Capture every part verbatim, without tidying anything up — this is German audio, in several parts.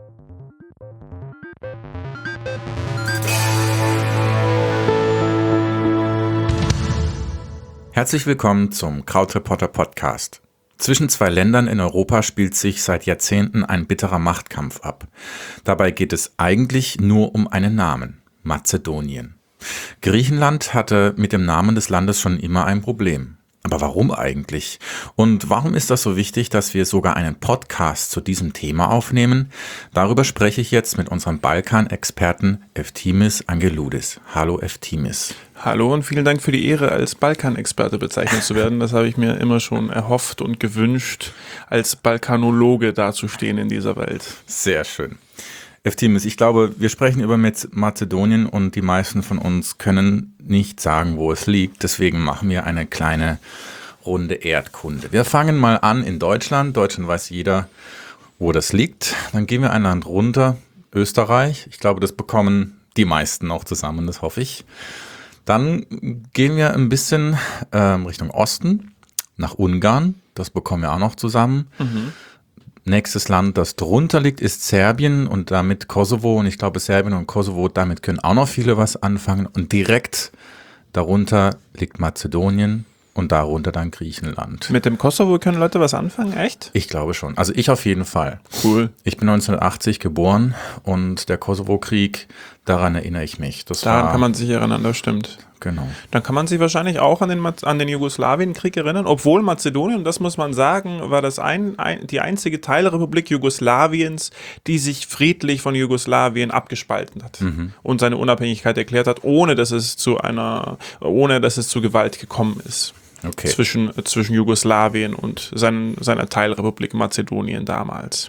Herzlich willkommen zum Krautreporter Podcast. Zwischen zwei Ländern in Europa spielt sich seit Jahrzehnten ein bitterer Machtkampf ab. Dabei geht es eigentlich nur um einen Namen: Mazedonien. Griechenland hatte mit dem Namen des Landes schon immer ein Problem. Aber warum eigentlich? Und warum ist das so wichtig, dass wir sogar einen Podcast zu diesem Thema aufnehmen? Darüber spreche ich jetzt mit unserem Balkan-Experten Eftimis Angeloudis. Hallo Eftimis. Hallo und vielen Dank für die Ehre, als Balkan-Experte bezeichnet zu werden. Das habe ich mir immer schon erhofft und gewünscht, als Balkanologe dazustehen in dieser Welt. Sehr schön. Eftimis, ich glaube, wir sprechen über Mazedonien und die meisten von uns können nicht sagen, wo es liegt. Deswegen machen wir eine kleine Runde Erdkunde. Wir fangen mal an in Deutschland. Deutschland weiß jeder, wo das liegt. Dann gehen wir ein Land runter, Österreich. Ich glaube, das bekommen die meisten auch zusammen, das hoffe ich. Dann gehen wir ein bisschen äh, Richtung Osten, nach Ungarn. Das bekommen wir auch noch zusammen. Mhm. Nächstes Land, das drunter liegt, ist Serbien und damit Kosovo. Und ich glaube, Serbien und Kosovo, damit können auch noch viele was anfangen. Und direkt darunter liegt Mazedonien und darunter dann Griechenland. Mit dem Kosovo können Leute was anfangen, echt? Ich glaube schon. Also ich auf jeden Fall. Cool. Ich bin neunzehnhundertachtzig geboren und der Kosovo-Krieg, daran erinnere ich mich. Das Daran war, kann man sich erinnern, das stimmt. Genau. Dann kann man sich wahrscheinlich auch an den, an den Jugoslawienkrieg erinnern, obwohl Mazedonien, das muss man sagen, war das ein, ein, die einzige Teilrepublik Jugoslawiens, die sich friedlich von Jugoslawien abgespalten hat mhm. und seine Unabhängigkeit erklärt hat, ohne dass es zu einer, ohne dass es zu Gewalt gekommen ist. Okay. Zwischen, zwischen Jugoslawien und sein, seiner Teilrepublik Mazedonien damals.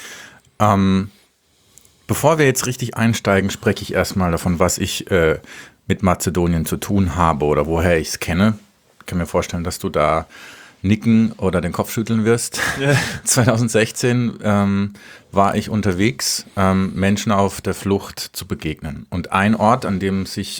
Ähm, bevor wir jetzt richtig einsteigen, spreche ich erstmal davon, was ich äh, mit Mazedonien zu tun habe oder woher ich es kenne. Ich kann mir vorstellen, dass du da nicken oder den Kopf schütteln wirst. Ja. zwanzig sechzehn ähm, war ich unterwegs, ähm, Menschen auf der Flucht zu begegnen. Und ein Ort, an dem sich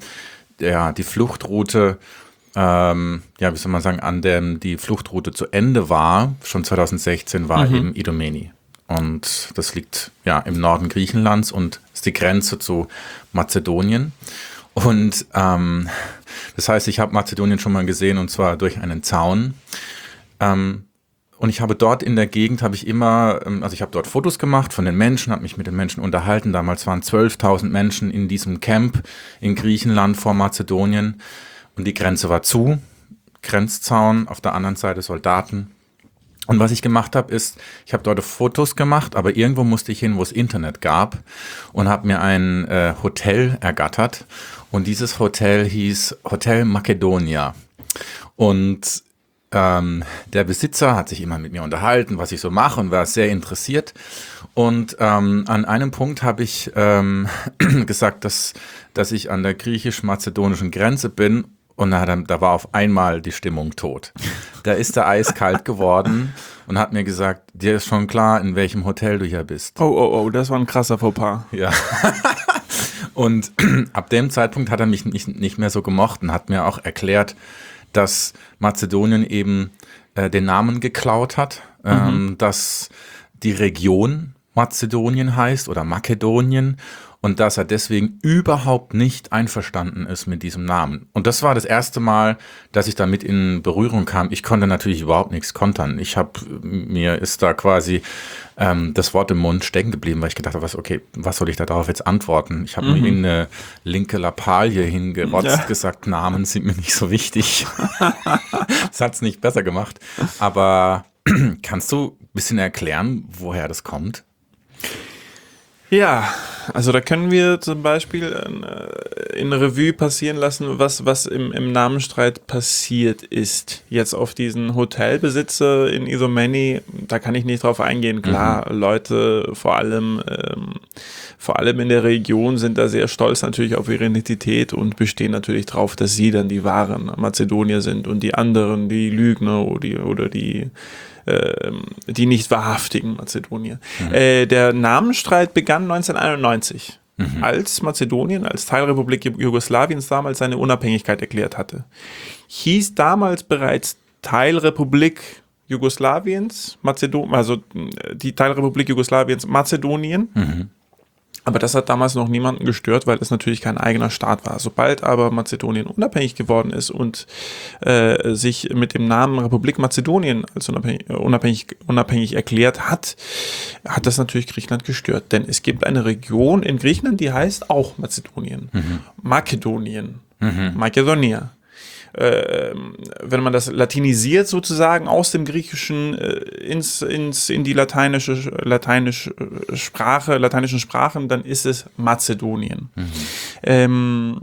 ja, die Fluchtroute Ähm, ja, wie soll man sagen, an dem die Fluchtroute zu Ende war, schon zwanzig sechzehn, war mhm. eben Idomeni. Und das liegt ja im Norden Griechenlands und ist die Grenze zu Mazedonien. Und ähm, das heißt, ich habe Mazedonien schon mal gesehen und zwar durch einen Zaun. Ähm, und ich habe dort in der Gegend, habe ich immer, also ich habe dort Fotos gemacht von den Menschen, habe mich mit den Menschen unterhalten. Damals waren zwölftausend Menschen in diesem Camp in Griechenland vor Mazedonien. Und die Grenze war zu, Grenzzaun, auf der anderen Seite Soldaten. Und was ich gemacht habe, ist, ich habe dort Fotos gemacht, aber irgendwo musste ich hin, wo es Internet gab und habe mir ein äh, Hotel ergattert. Und dieses Hotel hieß Hotel Makedonia. Und ähm, der Besitzer hat sich immer mit mir unterhalten, was ich so mache und war sehr interessiert. Und ähm, an einem Punkt habe ich ähm, gesagt, dass, dass ich an der griechisch-mazedonischen Grenze bin. Und da, da war auf einmal die Stimmung tot. Da ist er eiskalt geworden und hat mir gesagt, dir ist schon klar, in welchem Hotel du hier bist. Oh, oh, oh, das war ein krasser Fauxpas. Ja. Und ab dem Zeitpunkt hat er mich nicht, nicht mehr so gemocht und hat mir auch erklärt, dass Mazedonien eben äh, den Namen geklaut hat, mhm. ähm, dass die Region Mazedonien heißt oder Makedonien. Und dass er deswegen überhaupt nicht einverstanden ist mit diesem Namen. Und das war das erste Mal, dass ich damit in Berührung kam. Ich konnte natürlich überhaupt nichts kontern. Ich habe, mir ist da quasi ähm, das Wort im Mund stecken geblieben, weil ich gedacht habe, was, okay, was soll ich da darauf jetzt antworten? Ich habe mhm. mir in eine linke Lappalie hingerotzt, ja. gesagt, Namen sind mir nicht so wichtig. Das hat es nicht besser gemacht. Aber kannst du ein bisschen erklären, woher das kommt? Ja, also da können wir zum Beispiel äh, in Revue passieren lassen, was, was im, im Namenstreit passiert ist. Jetzt auf diesen Hotelbesitzer in Idomeni, da kann ich nicht drauf eingehen. Klar, mhm. Leute vor allem, ähm, vor allem in der Region sind da sehr stolz natürlich auf ihre Identität und bestehen natürlich drauf, dass sie dann die wahren Mazedonier sind und die anderen, die Lügner oder die, oder die die nicht wahrhaftigen Mazedonier. Mhm. Äh, der Namenstreit begann neunzehnhunderteinundneunzig, mhm. als Mazedonien, als Teilrepublik Jugoslawiens damals seine Unabhängigkeit erklärt hatte. Hieß damals bereits Teilrepublik Jugoslawiens, Mazedonien, also die Teilrepublik Jugoslawiens, Mazedonien. Mhm. Aber das hat damals noch niemanden gestört, weil es natürlich kein eigener Staat war. Sobald aber Mazedonien unabhängig geworden ist und äh, sich mit dem Namen Republik Mazedonien als unabhängig, unabhängig, unabhängig erklärt hat, hat das natürlich Griechenland gestört. Denn es gibt eine Region in Griechenland, die heißt auch Mazedonien. Mhm. Makedonien. Mhm. Makedonia. Äh, wenn man das latinisiert sozusagen aus dem Griechischen äh, ins, ins, in die lateinische, lateinische Sprache, lateinischen Sprachen, dann ist es Mazedonien. Mhm. Ähm,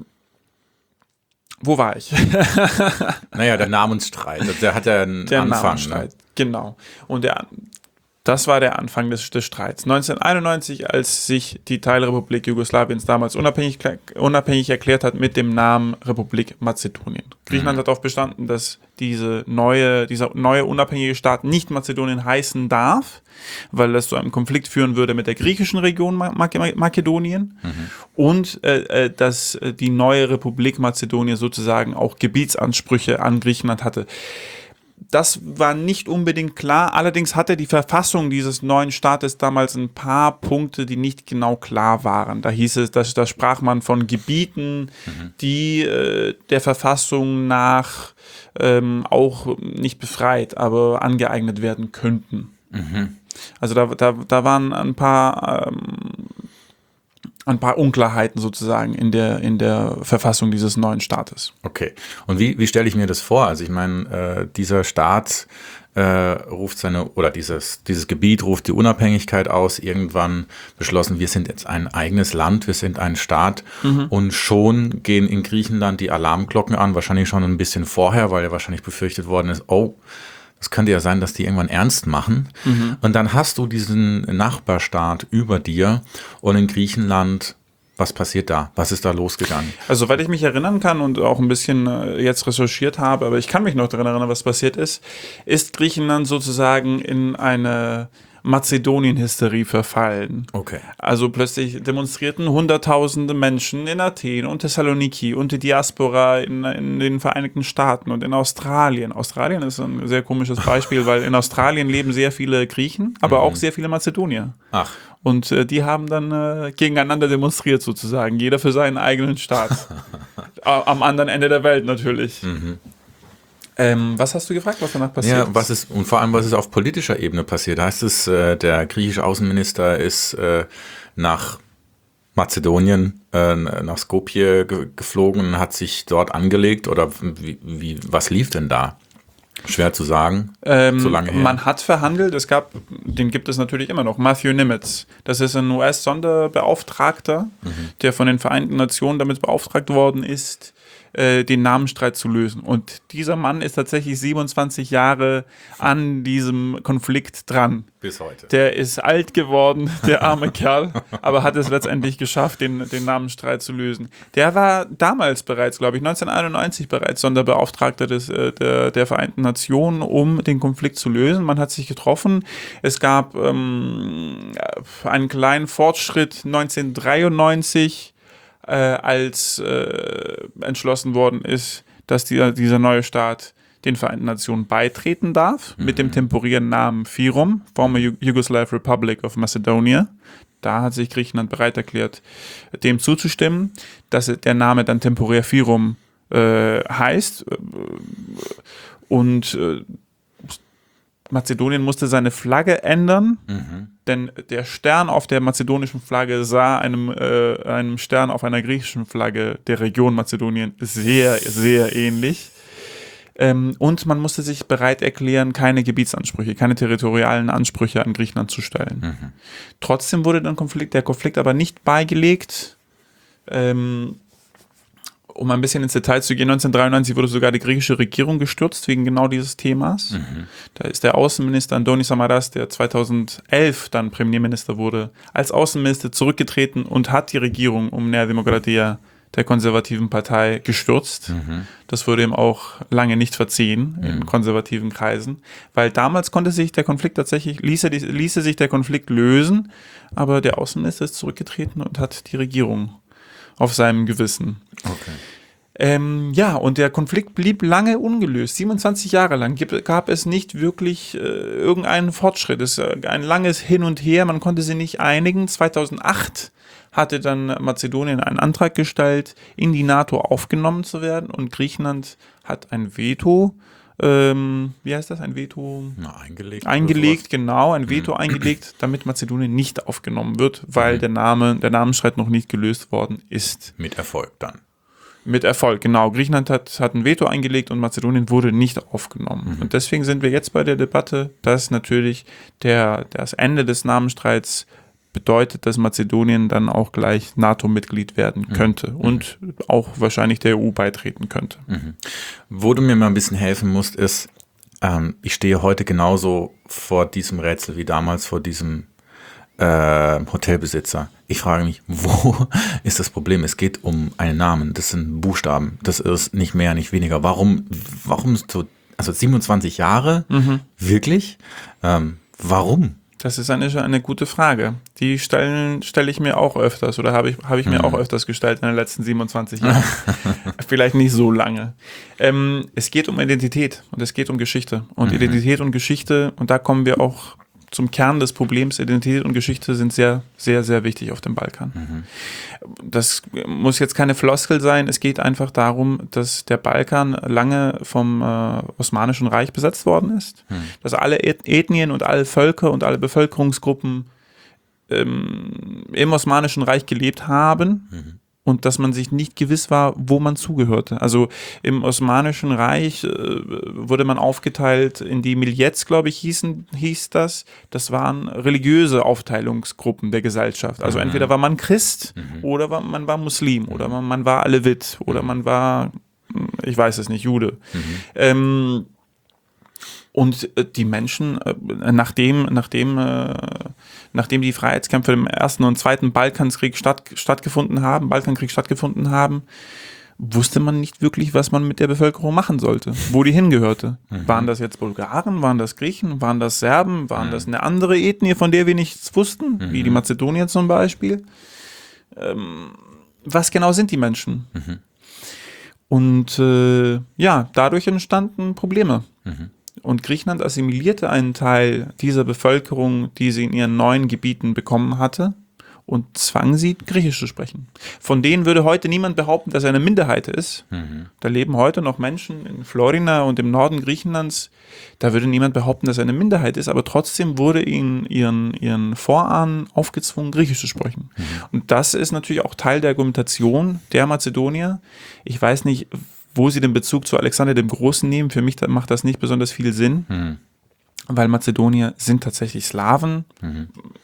wo war ich? Naja, der Namensstreit, der hat ja einen der Anfang. Namensstreit, ne? Genau. Und der Das war der Anfang des, des Streits. neunzehnhunderteinundneunzig, als sich die Teilrepublik Jugoslawiens damals unabhängig, unabhängig erklärt hat mit dem Namen Republik Mazedonien. Griechenland mhm. hat darauf bestanden, dass diese neue, dieser neue unabhängige Staat nicht Mazedonien heißen darf, weil das zu einem Konflikt führen würde mit der griechischen Region Makedonien mhm. und äh, dass die neue Republik Mazedonien sozusagen auch Gebietsansprüche an Griechenland hatte. Das war nicht unbedingt klar, allerdings hatte die Verfassung dieses neuen Staates damals ein paar Punkte, die nicht genau klar waren. Da hieß es, dass, da sprach man von Gebieten, mhm. die äh, der Verfassung nach ähm, auch nicht befreit, aber angeeignet werden könnten. Mhm. Also da, da, da waren ein paar... Ähm, ein paar Unklarheiten sozusagen in der, in der Verfassung dieses neuen Staates. Okay. Und wie, wie stelle ich mir das vor? Also ich meine, äh, dieser Staat äh, ruft seine, oder dieses, dieses Gebiet ruft die Unabhängigkeit aus, irgendwann beschlossen, wir sind jetzt ein eigenes Land, wir sind ein Staat mhm. und schon gehen in Griechenland die Alarmglocken an, wahrscheinlich schon ein bisschen vorher, weil ja wahrscheinlich befürchtet worden ist, oh, es könnte ja sein, dass die irgendwann ernst machen. Mhm. Und dann hast du diesen Nachbarstaat über dir und in Griechenland, was passiert da? Was ist da losgegangen? Also, soweit ich mich erinnern kann und auch ein bisschen äh, jetzt recherchiert habe, aber ich kann mich noch daran erinnern, was passiert ist, ist Griechenland sozusagen in eine Mazedonien-Hysterie verfallen. Okay. Also plötzlich demonstrierten hunderttausende Menschen in Athen und Thessaloniki und die Diaspora in, in den Vereinigten Staaten und in Australien. Australien ist ein sehr komisches Beispiel, weil in Australien leben sehr viele Griechen, aber mhm. auch sehr viele Mazedonier. Ach. Und äh, die haben dann äh, gegeneinander demonstriert sozusagen, jeder für seinen eigenen Staat. Am anderen Ende der Welt natürlich. Mhm. Ähm, was hast du gefragt, was danach passiert ja, was ist? Und vor allem, was ist auf politischer Ebene passiert? Heißt es, äh, der griechische Außenminister ist äh, nach Mazedonien, äh, nach Skopje ge- geflogen und hat sich dort angelegt? Oder wie, wie, was lief denn da? Schwer zu sagen, ähm, so lange her. Man hat verhandelt, es gab, den gibt es natürlich immer noch, Matthew Nimitz. Das ist ein U S-Sonderbeauftragter, mhm. der von den Vereinten Nationen damit beauftragt worden ist, den Namensstreit zu lösen. Und dieser Mann ist tatsächlich siebenundzwanzig Jahre an diesem Konflikt dran. Bis heute. Der ist alt geworden, der arme Kerl, aber hat es letztendlich geschafft, den, den Namensstreit zu lösen. Der war damals bereits, glaube ich, neunzehnhunderteinundneunzig bereits Sonderbeauftragter des, der, der Vereinten Nationen, um den Konflikt zu lösen. Man hat sich getroffen. Es gab ähm, einen kleinen Fortschritt neunzehnhundertdreiundneunzig, Äh, als äh, entschlossen worden ist, dass die, dieser neue Staat den Vereinten Nationen beitreten darf, mhm. mit dem temporären Namen FYROM, Former Yugoslav Republic of Macedonia. Da hat sich Griechenland bereit erklärt, dem zuzustimmen, dass der Name dann temporär FYROM äh, heißt. Und äh, Mazedonien musste seine Flagge ändern, mhm. denn der Stern auf der mazedonischen Flagge sah einem, äh, einem Stern auf einer griechischen Flagge der Region Mazedonien sehr, sehr ähnlich. Ähm, und man musste sich bereit erklären, keine Gebietsansprüche, keine territorialen Ansprüche an Griechenland zu stellen. Mhm. Trotzdem wurde dann Konflikt, der Konflikt aber nicht beigelegt. Ähm, Um ein bisschen ins Detail zu gehen, neunzehnhundertdreiundneunzig wurde sogar die griechische Regierung gestürzt wegen genau dieses Themas. Mhm. Da ist der Außenminister Antonis Samaras, der zweitausendelf dann Premierminister wurde, als Außenminister zurückgetreten und hat die Regierung um Nea Demokratia, der konservativen Partei, gestürzt. Mhm. Das wurde ihm auch lange nicht verziehen mhm. in konservativen Kreisen, weil damals konnte sich der Konflikt tatsächlich, ließe, ließe sich der Konflikt lösen, aber der Außenminister ist zurückgetreten und hat die Regierung auf seinem Gewissen. Okay. Ähm, ja, und der Konflikt blieb lange ungelöst. siebenundzwanzig Jahre lang gibt, gab es nicht wirklich äh, irgendeinen Fortschritt. Es äh, ein langes Hin und Her, man konnte sie nicht einigen. zweitausendacht hatte dann Mazedonien einen Antrag gestellt, in die NATO aufgenommen zu werden, und Griechenland hat ein Veto, ähm, wie heißt das, ein Veto? Na, eingelegt. Eingelegt, genau, ein Veto mhm. eingelegt, damit Mazedonien nicht aufgenommen wird, weil mhm. der Name, der Namensstreit noch nicht gelöst worden ist. Mit Erfolg dann. Mit Erfolg, genau. Griechenland hat, hat ein Veto eingelegt und Mazedonien wurde nicht aufgenommen. Mhm. Und deswegen sind wir jetzt bei der Debatte, dass natürlich der, das Ende des Namensstreits bedeutet, dass Mazedonien dann auch gleich NATO-Mitglied werden könnte mhm. und auch wahrscheinlich der E U beitreten könnte. Mhm. Wo du mir mal ein bisschen helfen musst, ist, ähm, ich stehe heute genauso vor diesem Rätsel wie damals vor diesem äh, Hotelbesitzer. Ich frage mich, wo ist das Problem? Es geht um einen Namen, das sind Buchstaben, das ist nicht mehr, nicht weniger. Warum, warum so, also siebenundzwanzig Jahre, mhm. wirklich? Ähm, warum? Das ist eine, eine gute Frage. Die stelle stell ich mir auch öfters oder habe ich, hab ich mir mhm. auch öfters gestellt in den letzten siebenundzwanzig Jahren. Vielleicht nicht so lange. Ähm, es geht um Identität und es geht um Geschichte. Und mhm. Identität und Geschichte, und da kommen wir auch zum Kern des Problems. Identität und Geschichte sind sehr, sehr, sehr wichtig auf dem Balkan. Mhm. Das muss jetzt keine Floskel sein. Es geht einfach darum, dass der Balkan lange vom äh, Osmanischen Reich besetzt worden ist. Mhm. Dass alle Ethnien und alle Völker und alle Bevölkerungsgruppen ähm, im Osmanischen Reich gelebt haben. Mhm. Und dass man sich nicht gewiss war, wo man zugehörte. Also im Osmanischen Reich äh, wurde man aufgeteilt in die Miljets, glaube ich, hießen, hieß das. Das waren religiöse Aufteilungsgruppen der Gesellschaft. Also mhm. entweder war man Christ mhm. oder war, man war Muslim oder man, man war Alevit oder man war, ich weiß es nicht, Jude. Mhm. Ähm, Und die Menschen, nachdem, nachdem, nachdem die Freiheitskämpfe im ersten und zweiten Balkankrieg statt, stattgefunden haben, Balkankrieg stattgefunden haben, wusste man nicht wirklich, was man mit der Bevölkerung machen sollte, wo die hingehörte. Mhm. Waren das jetzt Bulgaren, waren das Griechen, waren das Serben, waren mhm. das eine andere Ethnie, von der wir nichts wussten, mhm. wie die Mazedonier zum Beispiel? Ähm, was genau sind die Menschen? Mhm. Und äh, ja, dadurch entstanden Probleme. Mhm. Und Griechenland assimilierte einen Teil dieser Bevölkerung, die sie in ihren neuen Gebieten bekommen hatte, und zwang sie, Griechisch zu sprechen. Von denen würde heute niemand behaupten, dass er eine Minderheit ist. Mhm. Da leben heute noch Menschen in Florina und im Norden Griechenlands. Da würde niemand behaupten, dass er eine Minderheit ist, aber trotzdem wurde ihnen ihren, ihren Vorahnen aufgezwungen, Griechisch zu sprechen. Mhm. Und das ist natürlich auch Teil der Argumentation der Mazedonier. Ich weiß nicht, wo sie den Bezug zu Alexander dem Großen nehmen. Für mich macht das nicht besonders viel Sinn, mhm. weil Mazedonier sind tatsächlich Slawen. Mhm.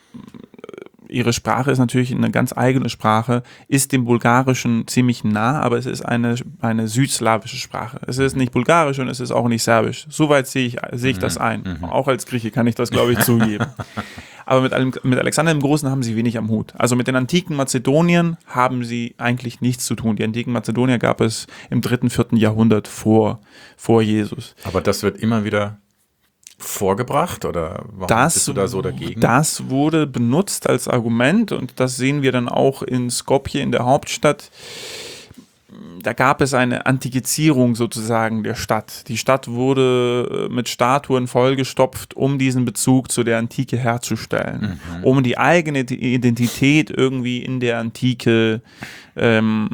Ihre Sprache ist natürlich eine ganz eigene Sprache, ist dem Bulgarischen ziemlich nah, aber es ist eine, eine südslawische Sprache. Es ist nicht Bulgarisch und es ist auch nicht Serbisch. Soweit sehe ich, sehe ich mhm. das ein. Mhm. Auch als Grieche kann ich das, glaube ich, zugeben. Aber mit, mit Alexander dem Großen haben sie wenig am Hut. Also mit den antiken Mazedoniern haben sie eigentlich nichts zu tun. Die antiken Mazedonier gab es im dritten, vierten Jahrhundert vor, vor Jesus. Aber das wird immer wieder vorgebracht oder warum das, bist du da so dagegen? Das wurde benutzt als Argument und das sehen wir dann auch in Skopje, in der Hauptstadt. Da gab es eine Antikizierung sozusagen der Stadt. Die Stadt wurde mit Statuen vollgestopft, um diesen Bezug zu der Antike herzustellen, mhm. um die eigene Identität irgendwie in der Antike ähm,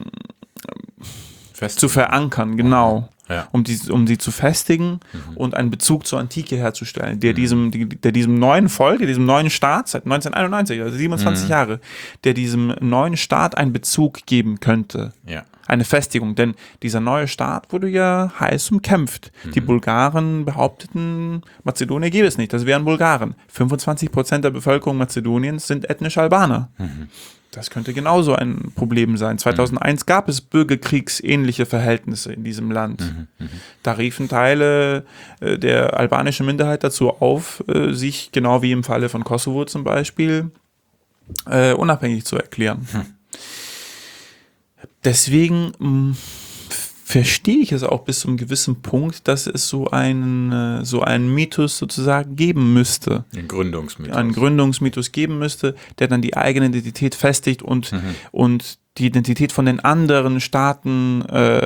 zu verankern, genau. Ja. Um, die, um sie zu festigen mhm. und einen Bezug zur Antike herzustellen, der, mhm. diesem, die, der diesem neuen Volk, diesem neuen Staat seit neunzehnhunderteinundneunzig, also siebenundzwanzig mhm. Jahre, der diesem neuen Staat einen Bezug geben könnte. Ja. Eine Festigung, denn dieser neue Staat wurde ja heiß umkämpft. Mhm. Die Bulgaren behaupteten, Mazedonien gäbe es nicht, das wären Bulgaren. fünfundzwanzig Prozent der Bevölkerung Mazedoniens sind ethnische Albaner. Mhm. Das könnte genauso ein Problem sein. zweitausendeins mhm. gab es bürgerkriegsähnliche Verhältnisse in diesem Land. Mhm. Mhm. Da riefen Teile äh, der albanischen Minderheit dazu auf, äh, sich, genau wie im Falle von Kosovo zum Beispiel, äh, unabhängig zu erklären. Mhm. Deswegen mh, verstehe ich es auch bis zu einem gewissen Punkt, dass es so einen, so einen Mythos sozusagen geben müsste. Ein Gründungsmythos. Einen Gründungsmythos geben müsste, der dann die eigene Identität festigt und, mhm. und die Identität von den anderen Staaten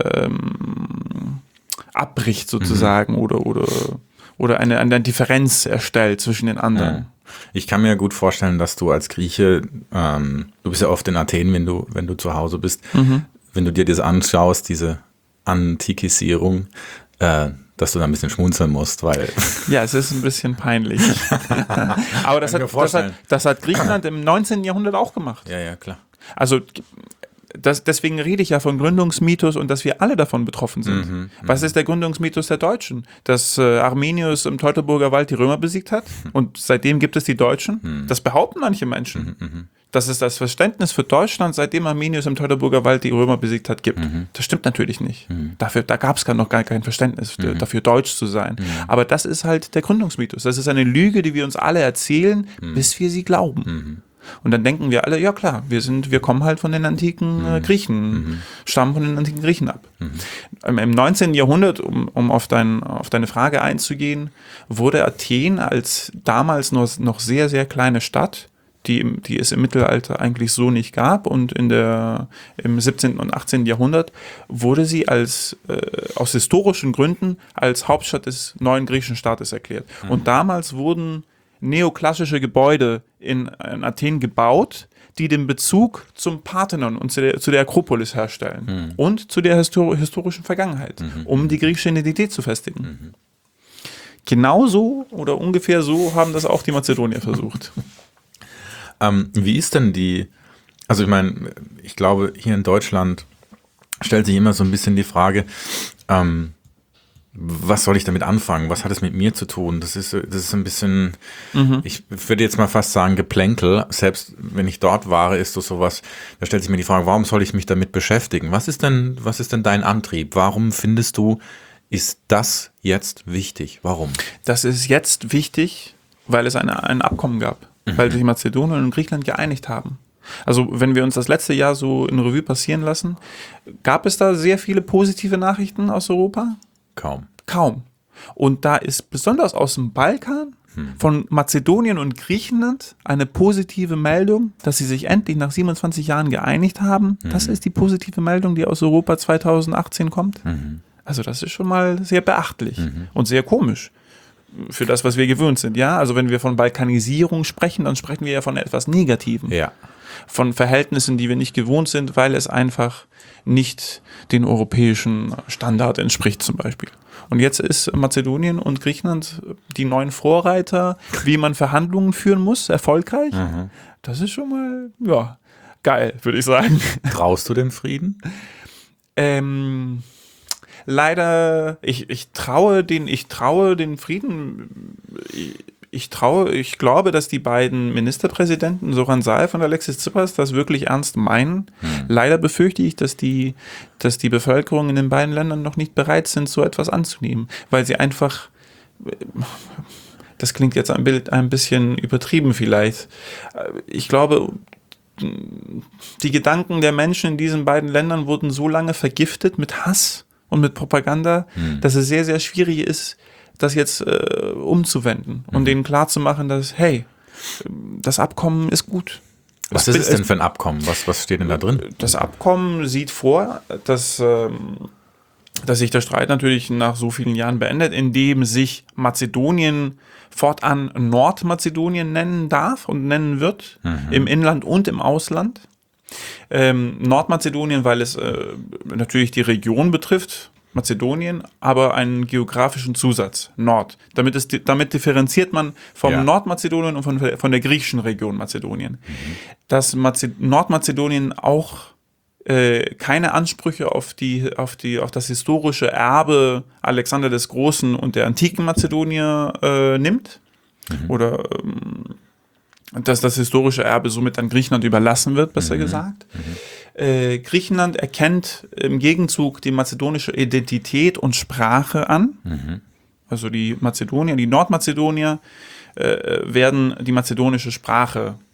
ähm, abbricht sozusagen mhm. oder, oder, oder eine, eine Differenz erstellt zwischen den anderen. Ja. Ich kann mir gut vorstellen, dass du als Grieche, ähm, du bist ja oft in Athen, wenn du, wenn du zu Hause bist, mhm. wenn du dir das anschaust, diese Antikisierung, äh, dass du da ein bisschen schmunzeln musst, weil... Ja, es ist ein bisschen peinlich. Aber das hat, das, hat, das hat Griechenland im neunzehnten Jahrhundert auch gemacht. Ja, ja, klar. Also das, deswegen rede ich ja von Gründungsmythos und dass wir alle davon betroffen sind. Mhm, Was ist der Gründungsmythos der Deutschen? Dass äh, Arminius im Teutoburger Wald die Römer besiegt hat und seitdem gibt es die Deutschen? Mhm. Das behaupten manche Menschen. Mhm, dass es das Verständnis für Deutschland, seitdem Arminius im Teutoburger Wald die Römer besiegt hat, gibt. Mhm. Das stimmt natürlich nicht. Mhm. Dafür, da gab es noch gar kein Verständnis mhm. dafür, deutsch zu sein. Mhm. Aber das ist halt der Gründungsmythos. Das ist eine Lüge, die wir uns alle erzählen, mhm. bis wir sie glauben. Mhm. Und dann denken wir alle, ja klar, wir sind, wir kommen halt von den antiken äh, Griechen, mhm. stammen von den antiken Griechen ab. Mhm. Im neunzehnten Jahrhundert, um, um auf, dein, auf deine Frage einzugehen, wurde Athen als damals noch, noch sehr, sehr kleine Stadt, die, die es im Mittelalter eigentlich so nicht gab, und in der, im siebzehnten und achtzehnten Jahrhundert wurde sie als, äh, aus historischen Gründen als Hauptstadt des neuen griechischen Staates erklärt. Mhm. Und damals wurden neoklassische Gebäude in, in Athen gebaut, die den Bezug zum Parthenon und zu der, zu der Akropolis herstellen mhm. und zu der histor- historischen Vergangenheit, mhm. um die griechische Identität zu festigen. Mhm. Genauso oder ungefähr so haben das auch die Mazedonier versucht. ähm, wie ist denn die, also ich meine, ich glaube, hier in Deutschland stellt sich immer so ein bisschen die Frage, ähm, was soll ich damit anfangen? Was hat es mit mir zu tun? Das ist, das ist ein bisschen, mhm. ich würde jetzt mal fast sagen, Geplänkel. Selbst wenn ich dort war, ist das sowas, da stellt sich mir die Frage, warum soll ich mich damit beschäftigen? Was ist denn, was ist denn dein Antrieb? Warum findest du, ist das jetzt wichtig? Warum? Das ist jetzt wichtig, weil es eine, ein Abkommen gab, mhm. weil sich Mazedonien und Griechenland geeinigt haben. Also wenn wir uns das letzte Jahr so in Revue passieren lassen, gab es da sehr viele positive Nachrichten aus Europa? Kaum. Kaum. Und da ist besonders aus dem Balkan, hm. von Mazedonien und Griechenland, eine positive Meldung, dass sie sich endlich nach siebenundzwanzig Jahren geeinigt haben. Hm. Das ist die positive Meldung, die aus Europa zweitausendachtzehn kommt. Hm. Also das ist schon mal sehr beachtlich hm. und sehr komisch für das, was wir gewöhnt sind. Ja, also wenn wir von Balkanisierung sprechen, dann sprechen wir ja von etwas Negativem. Ja. Von Verhältnissen, die wir nicht gewohnt sind, weil es einfach nicht den europäischen Standard entspricht zum Beispiel. Und jetzt ist Mazedonien und Griechenland die neuen Vorreiter, wie man Verhandlungen führen muss, erfolgreich. Mhm. Das ist schon mal, ja, geil, würde ich sagen. Traust du dem Frieden? Ähm, leider, ich, ich traue den, ich traue den Frieden, ich, Ich traue, ich glaube, dass die beiden Ministerpräsidenten, Zoran Zaev und Alexis Tsipras, das wirklich ernst meinen. Hm. Leider befürchte ich, dass die, dass die Bevölkerung in den beiden Ländern noch nicht bereit sind, so etwas anzunehmen, weil sie einfach, das klingt jetzt ein, Bild, ein bisschen übertrieben vielleicht, ich glaube, die Gedanken der Menschen in diesen beiden Ländern wurden so lange vergiftet mit Hass und mit Propaganda, hm. dass es sehr, sehr schwierig ist, das jetzt äh, umzuwenden und mhm. denen klarzumachen, dass, hey, das Abkommen ist gut. Was es, ist es denn für ein Abkommen? Was, was steht denn da drin? Das Abkommen sieht vor, dass, ähm, dass sich der Streit natürlich nach so vielen Jahren beendet, indem sich Mazedonien fortan Nordmazedonien nennen darf und nennen wird, mhm. im Inland und im Ausland. Ähm, Nordmazedonien, weil es äh, natürlich die Region betrifft, Mazedonien, aber einen geografischen Zusatz, Nord. Damit, ist, damit differenziert man vom ja. Nordmazedonien und von, von der griechischen Region Mazedonien. Mhm. Dass Mazed- Nordmazedonien auch äh, keine Ansprüche auf, die, auf, die, auf das historische Erbe Alexander des Großen und der antiken Mazedonier äh, nimmt. Mhm. Oder ähm, dass das historische Erbe somit an Griechenland überlassen wird, besser mhm. gesagt. Mhm. Äh, Griechenland erkennt im Gegenzug die mazedonische Identität und Sprache an. Mhm. Also die Mazedonier, die Nordmazedonier äh, werden die mazedonische Sprache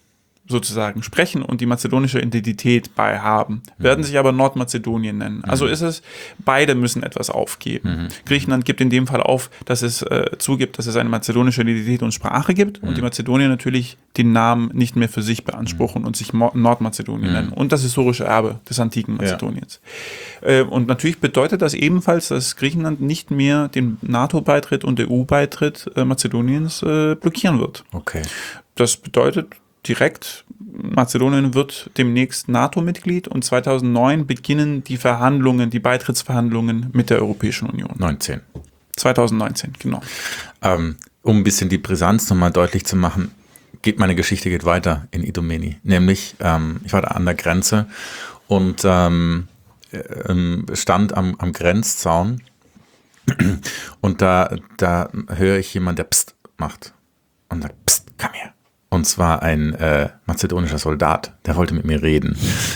sozusagen sprechen und die mazedonische Identität bei haben, werden sich aber Nordmazedonien nennen. Also ist es, beide müssen etwas aufgeben. Mhm. Griechenland gibt in dem Fall auf, dass es äh, zugibt, dass es eine mazedonische Identität und Sprache gibt mhm. und die Mazedonier natürlich den Namen nicht mehr für sich beanspruchen mhm. und sich Mo- Nordmazedonien mhm. nennen und das historische Erbe des antiken Mazedoniens. Ja. Äh, und natürlich bedeutet das ebenfalls, dass Griechenland nicht mehr den NATO-Beitritt und E U-Beitritt äh, Mazedoniens äh, blockieren wird. Okay. Das bedeutet direkt, Mazedonien wird demnächst NATO-Mitglied und zweitausendneun beginnen die Verhandlungen, die Beitrittsverhandlungen mit der Europäischen Union. neunzehn. zweitausendneunzehn, genau. Ähm, um ein bisschen die Brisanz nochmal deutlich zu machen, geht meine Geschichte geht weiter in Idomeni. Nämlich, ähm, ich war da an der Grenze und ähm, ähm, stand am, am Grenzzaun und da, da höre ich jemanden, der Psst macht und sagt, Psst, komm her. Und zwar ein äh, mazedonischer Soldat, der wollte mit mir reden.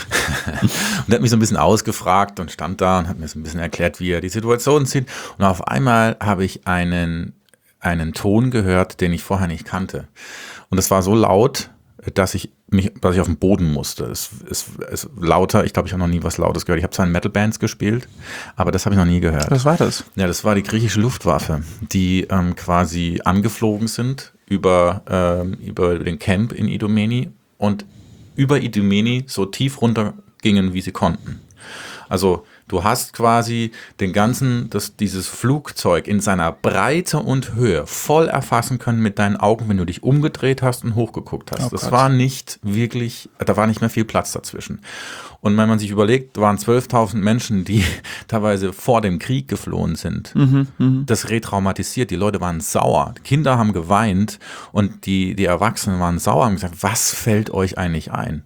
Und der hat mich so ein bisschen ausgefragt und stand da und hat mir so ein bisschen erklärt, wie er die Situation sieht. Und auf einmal habe ich einen, einen Ton gehört, den ich vorher nicht kannte. Und es war so laut, dass ich mich, dass ich auf den Boden musste. Es ist lauter, ich glaube, ich habe noch nie was Lautes gehört. Ich habe zwar in Metal-Bands gespielt, aber das habe ich noch nie gehört. Was war das? Ja, das war die griechische Luftwaffe, die ähm, quasi angeflogen sind über, ähm, über den Camp in Idomeni und über Idomeni so tief runter gingen, wie sie konnten. Also du hast quasi den ganzen, das, dieses Flugzeug in seiner Breite und Höhe voll erfassen können mit deinen Augen, wenn du dich umgedreht hast und hochgeguckt hast. Oh das war nicht wirklich, da war nicht mehr viel Platz dazwischen. Und wenn man sich überlegt, waren zwölftausend Menschen, die teilweise vor dem Krieg geflohen sind. Mhm, mh. Das retraumatisiert. Die Leute waren sauer. Kinder haben geweint und die, die Erwachsenen waren sauer und gesagt, was fällt euch eigentlich ein?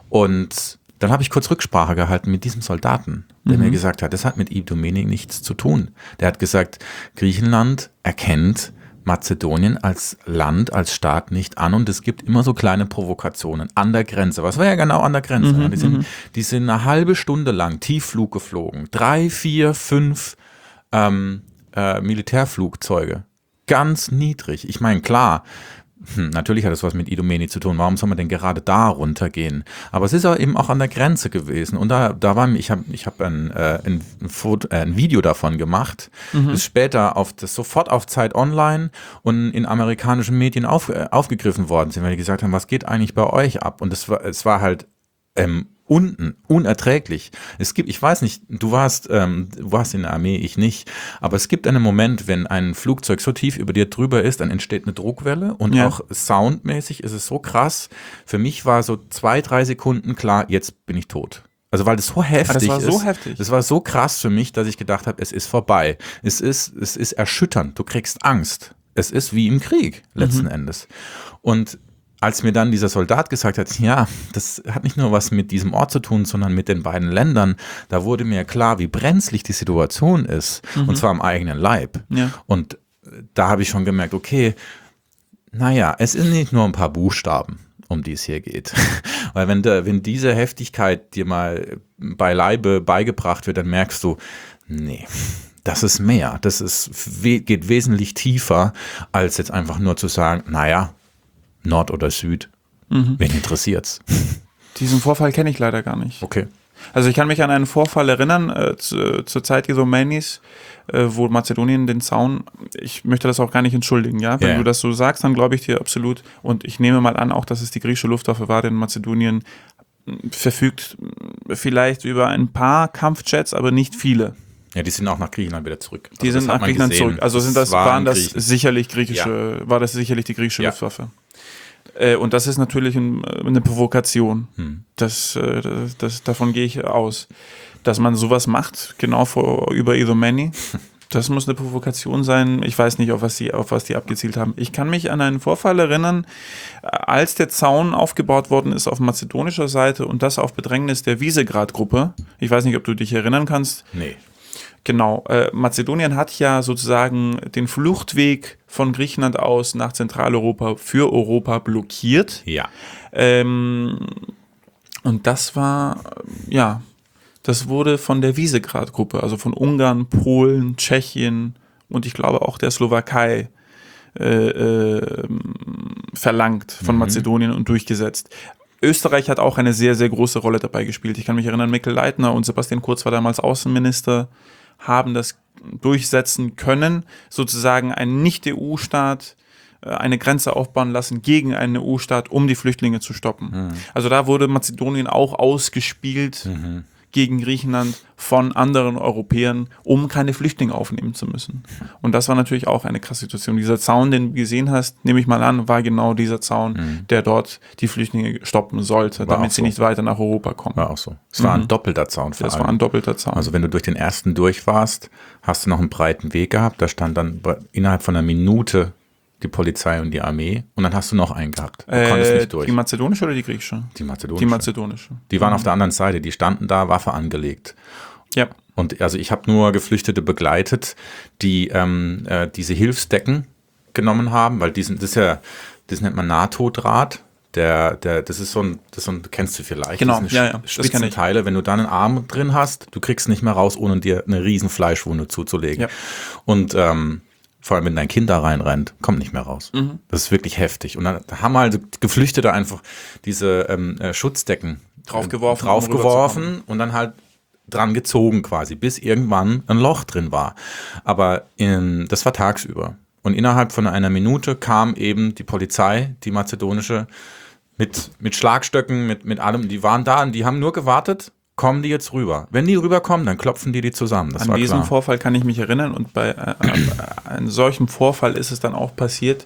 Und dann habe ich kurz Rücksprache gehalten mit diesem Soldaten, der mhm. mir gesagt hat, das hat mit Idomeni nichts zu tun. Der hat gesagt, Griechenland erkennt Mazedonien als Land, als Staat nicht an und es gibt immer so kleine Provokationen an der Grenze. Was war ja genau an der Grenze? Mhm, die, sind, die sind eine halbe Stunde lang Tiefflug geflogen. Drei, vier, fünf ähm, äh, Militärflugzeuge. Ganz niedrig. Ich meine, klar, Hm, natürlich hat das was mit Idomeni zu tun. Warum soll man denn gerade da runtergehen? Aber es ist auch eben auch an der Grenze gewesen. Und da, da war ich habe ich hab ein, äh, ein, Foto, äh, ein Video davon gemacht. Mhm. Das ist später auf das sofort auf Zeit Online und in amerikanischen Medien auf, äh, aufgegriffen worden sind, weil die gesagt haben, was geht eigentlich bei euch ab? Und es war, es war halt ähm, unten, unerträglich. Es gibt, ich weiß nicht, du warst, ähm, du warst in der Armee, ich nicht, aber es gibt einen Moment, wenn ein Flugzeug so tief über dir drüber ist, dann entsteht eine Druckwelle und ja. auch soundmäßig ist es so krass. Für mich war so zwei, drei Sekunden klar, jetzt bin ich tot. Also weil das so heftig ist. Das war so ist, heftig. Das war so krass für mich, dass ich gedacht habe, es ist vorbei. Es ist, es ist erschütternd. Du kriegst Angst. Es ist wie im Krieg, letzten mhm. Endes. Und als mir dann dieser Soldat gesagt hat, ja, das hat nicht nur was mit diesem Ort zu tun, sondern mit den beiden Ländern, da wurde mir klar, wie brenzlig die Situation ist, mhm. und zwar am eigenen Leib. Ja. Und da habe ich schon gemerkt, okay, naja, es sind nicht nur ein paar Buchstaben, um die es hier geht. Weil wenn, de, wenn diese Heftigkeit dir mal beileibe beigebracht wird, dann merkst du, nee, das ist mehr, das ist, geht wesentlich tiefer, als jetzt einfach nur zu sagen, naja, Nord oder Süd, mhm. wen interessiert's? Diesen Vorfall kenne ich leider gar nicht. Okay. Also ich kann mich an einen Vorfall erinnern, äh, zu, zur Zeit Idomenis, äh, wo Mazedonien den Zaun, ich möchte das auch gar nicht entschuldigen, ja, wenn yeah. du das so sagst, dann glaube ich dir absolut und ich nehme mal an, auch, dass es die griechische Luftwaffe war, denn Mazedonien verfügt vielleicht über ein paar Kampfjets, aber nicht viele. Ja, die sind auch nach Griechenland wieder zurück. Also die sind nach Griechenland gesehen. zurück. Also sind das, waren, waren das sicherlich griechische, ja. war das sicherlich die griechische ja. Luftwaffe. Äh, und das ist natürlich ein, eine Provokation. Hm. Das, äh, das, das, davon gehe ich aus. Dass man sowas macht, genau vor, über Idomeni, das muss eine Provokation sein. Ich weiß nicht, auf was, die, auf was die abgezielt haben. Ich kann mich an einen Vorfall erinnern, als der Zaun aufgebaut worden ist auf mazedonischer Seite und das auf Bedrängnis der Visegrad-Gruppe. Ich weiß nicht, ob du dich erinnern kannst. Nee. Genau, äh, Mazedonien hat ja sozusagen den Fluchtweg von Griechenland aus nach Zentraleuropa für Europa blockiert. Ja. Ähm, und das war, ja, das wurde von der Visegrad-Gruppe, also von Ungarn, Polen, Tschechien und ich glaube auch der Slowakei äh, äh, verlangt von mhm. Mazedonien und durchgesetzt. Österreich hat auch eine sehr, sehr große Rolle dabei gespielt. Ich kann mich erinnern, Mikl Leitner und Sebastian Kurz war damals Außenminister, haben das durchsetzen können, sozusagen ein Nicht-E U-Staat eine Grenze aufbauen lassen gegen einen E U-Staat, um die Flüchtlinge zu stoppen. Mhm. Also da wurde Mazedonien auch ausgespielt mhm. gegen Griechenland von anderen Europäern, um keine Flüchtlinge aufnehmen zu müssen. Und das war natürlich auch eine krasse Situation. Dieser Zaun, den du gesehen hast, nehme ich mal an, war genau dieser Zaun, mhm. der dort die Flüchtlinge stoppen sollte, war damit sie so. nicht weiter nach Europa kommen. War auch so. Es war mhm. ein doppelter Zaun vor Das allem. war ein doppelter Zaun. Also wenn du durch den ersten durch warst, hast du noch einen breiten Weg gehabt. Da stand dann innerhalb von einer Minute die Polizei und die Armee und dann hast du noch einen gehabt. Du äh, konntest nicht durch. Die mazedonische oder die griechische? Die mazedonische. Die mazedonische. Die waren mhm. auf der anderen Seite, die standen da, Waffe angelegt. Ja. Und also ich habe nur Geflüchtete begleitet, die ähm, äh, diese Hilfsdecken genommen haben, weil die sind, das ist ja, das nennt man NATO-Draht. Der, der, das ist so ein, das ist so ein, kennst du vielleicht. Genau, das ja, ja. Spitzenteile, wenn du da einen Arm drin hast, du kriegst nicht mehr raus, ohne dir eine riesen Fleischwunde zuzulegen. Ja. Und ähm, vor allem, wenn dein Kind da reinrennt, kommt nicht mehr raus. Mhm. Das ist wirklich heftig. Und dann haben halt Geflüchtete einfach diese ähm, Schutzdecken draufgeworfen, draufgeworfen um und dann halt dran gezogen quasi, bis irgendwann ein Loch drin war. Aber in, das war tagsüber. Und innerhalb von einer Minute kam eben die Polizei, die mazedonische, mit, mit Schlagstöcken, mit, mit allem. Die waren da und die haben nur gewartet, kommen die jetzt rüber. Wenn die rüberkommen, dann klopfen die die zusammen. Das An war diesen klar. Vorfall kann ich mich erinnern und bei äh, äh, einem solchen Vorfall ist es dann auch passiert,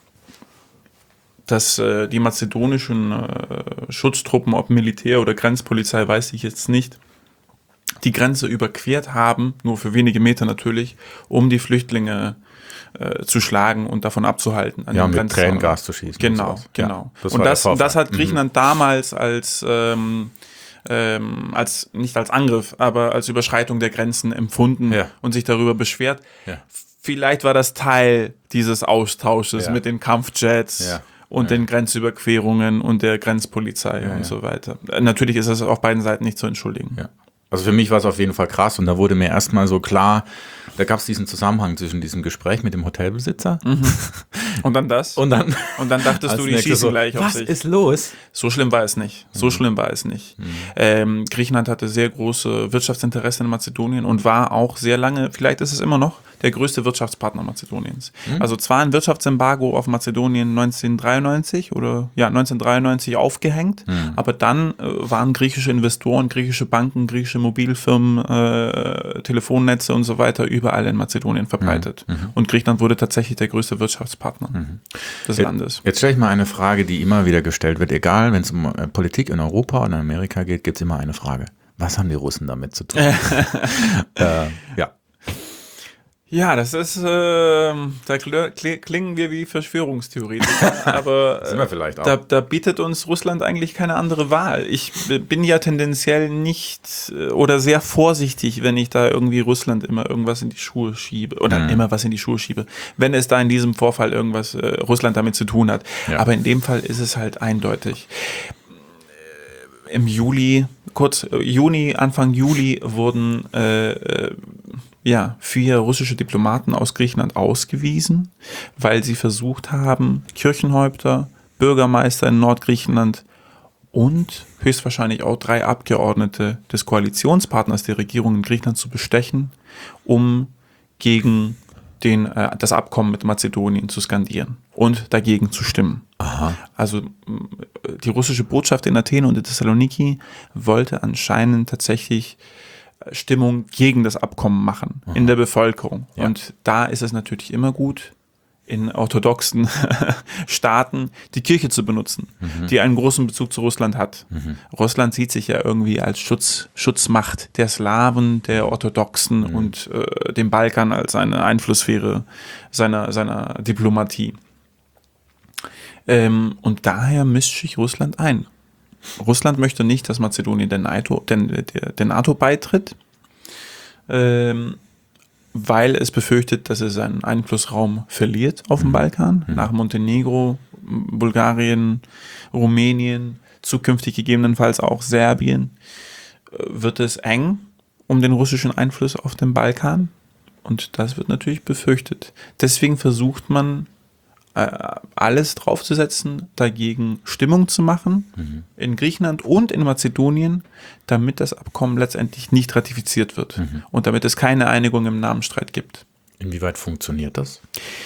dass äh, die mazedonischen äh, Schutztruppen, ob Militär oder Grenzpolizei, weiß ich jetzt nicht, die Grenze überquert haben, nur für wenige Meter natürlich, um die Flüchtlinge äh, zu schlagen und davon abzuhalten. An ja, den mit Grenzzaun. Tränengas zu schießen. Genau, und genau. Ja, das und das, das hat mhm. Griechenland damals als ähm, Ähm, als nicht als Angriff, aber als Überschreitung der Grenzen empfunden ja. und sich darüber beschwert. Ja. Vielleicht war das Teil dieses Austausches ja. mit den Kampfjets ja. und ja. den Grenzüberquerungen und der Grenzpolizei ja, und ja. so weiter. Natürlich ist das auf beiden Seiten nicht zu entschuldigen. Ja. Also für mich war es auf jeden Fall krass und da wurde mir erstmal so klar, da gab es diesen Zusammenhang zwischen diesem Gespräch mit dem Hotelbesitzer mhm. und dann das und dann, und dann dachtest du, die schießen so, gleich auf was sich. Was ist los? So schlimm war es nicht. So mhm. schlimm war es nicht. Mhm. Ähm, Griechenland hatte sehr große Wirtschaftsinteressen in Mazedonien und war auch sehr lange, vielleicht ist es immer noch, der größte Wirtschaftspartner Mazedoniens. Mhm. Also zwar ein Wirtschaftsembargo auf Mazedonien neunzehnhundertdreiundneunzig oder ja neunzehnhundertdreiundneunzig aufgehängt, mhm. aber dann äh, waren griechische Investoren, griechische Banken, griechische Mobilfirmen, äh, Telefonnetze und so weiter überall in Mazedonien verbreitet. Mhm. Und Griechenland wurde tatsächlich der größte Wirtschaftspartner mhm. des Landes. Jetzt stelle ich mal eine Frage, die immer wieder gestellt wird, egal, wenn es um Politik in Europa und in Amerika geht, gibt es immer eine Frage. Was haben die Russen damit zu tun? äh, ja. Ja, das ist, äh, da klingen wir wie Verschwörungstheoretiker, aber sind wir vielleicht auch. Da, da bietet uns Russland eigentlich keine andere Wahl. Ich bin ja tendenziell nicht oder sehr vorsichtig, wenn ich da irgendwie Russland immer irgendwas in die Schuhe schiebe oder mhm. immer was in die Schuhe schiebe, wenn es da in diesem Vorfall irgendwas äh, Russland damit zu tun hat. Ja. Aber in dem Fall ist es halt eindeutig. Im Juli, kurz Juni, Anfang Juli wurden äh, ja, vier russische Diplomaten aus Griechenland ausgewiesen, weil sie versucht haben, Kirchenhäupter, Bürgermeister in Nordgriechenland und höchstwahrscheinlich auch drei Abgeordnete des Koalitionspartners der Regierung in Griechenland zu bestechen, um gegen den, äh, das Abkommen mit Mazedonien zu skandieren und dagegen zu stimmen. Aha. Also die russische Botschaft in Athen und in Thessaloniki wollte anscheinend tatsächlich Stimmung gegen das Abkommen machen Aha. in der Bevölkerung. Ja. Und da ist es natürlich immer gut, in orthodoxen Staaten die Kirche zu benutzen, mhm. die einen großen Bezug zu Russland hat. Mhm. Russland sieht sich ja irgendwie als Schutz, Schutzmacht der Slawen, der Orthodoxen mhm. und äh, dem Balkan als eine Einflusssphäre seiner, seiner Diplomatie. Ähm, und daher mischt sich Russland ein. Russland möchte nicht, dass Mazedonien der NATO, den, der, der NATO beitritt, ähm, weil es befürchtet, dass es seinen Einflussraum verliert auf dem Balkan, mhm. nach Montenegro, Bulgarien, Rumänien, zukünftig gegebenenfalls auch Serbien, wird es eng um den russischen Einfluss auf dem Balkan und das wird natürlich befürchtet. Deswegen versucht man äh, alles draufzusetzen, dagegen Stimmung zu machen, mhm. in Griechenland und in Mazedonien, damit das Abkommen letztendlich nicht ratifiziert wird mhm. und damit es keine Einigung im Namenstreit gibt. Inwieweit funktioniert das?